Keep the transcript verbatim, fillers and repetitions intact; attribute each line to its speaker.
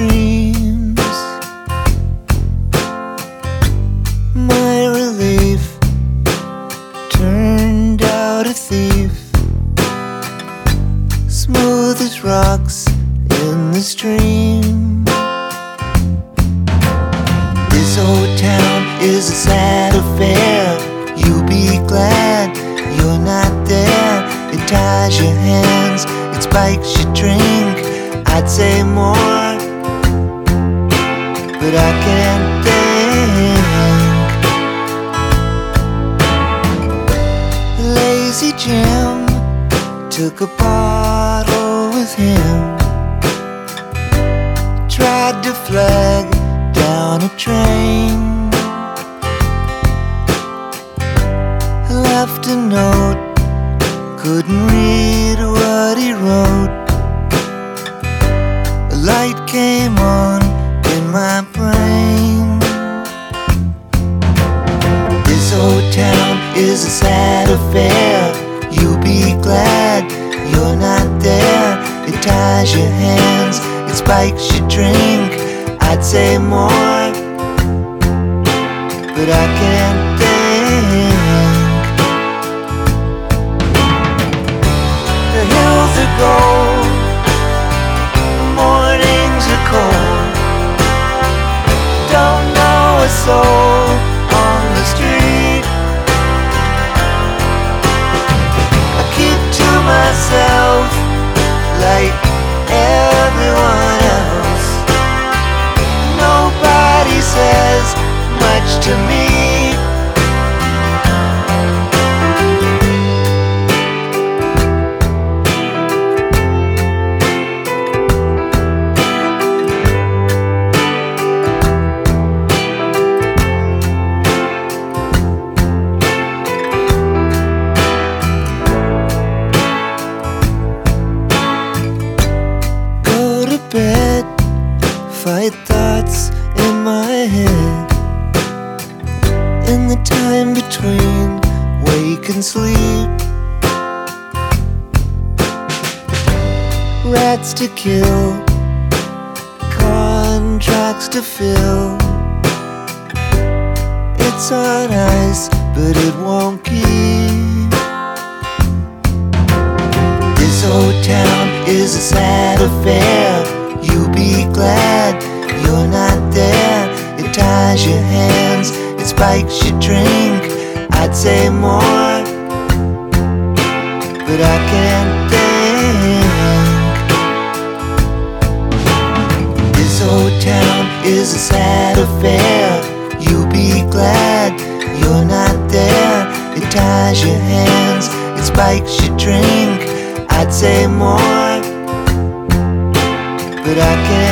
Speaker 1: dreams. My relief turned out a thief, smooth as rocks in the stream. This old town is a sad affair. You be glad you're not there. It ties your hands, it spikes your drink. I'd say more, but I can't think. Lazy Jim took a bottle with him, tried to flag down a train, left a note, couldn't read what he wrote. A light came on in my brain. This old town is a sad affair. You be glad you're not there. It ties your hands, it spikes your drink. I'd say more, but I can't think. The hills are gold, the mornings are cold. Don't know a soul on the street. I keep to myself like everyone else. Nobody says much to me. Bed, fight thoughts in my head. In the time between wake and sleep, rats to kill, contracts to fill. It's on ice, but it won't keep. This old town is a sad affair. You be glad you're not there. It ties your hands, it spikes your drink. I'd say more, but I can't think. This old town is a sad affair. You be glad you're not there. It ties your hands, it spikes your drink. I'd say more, but I can't.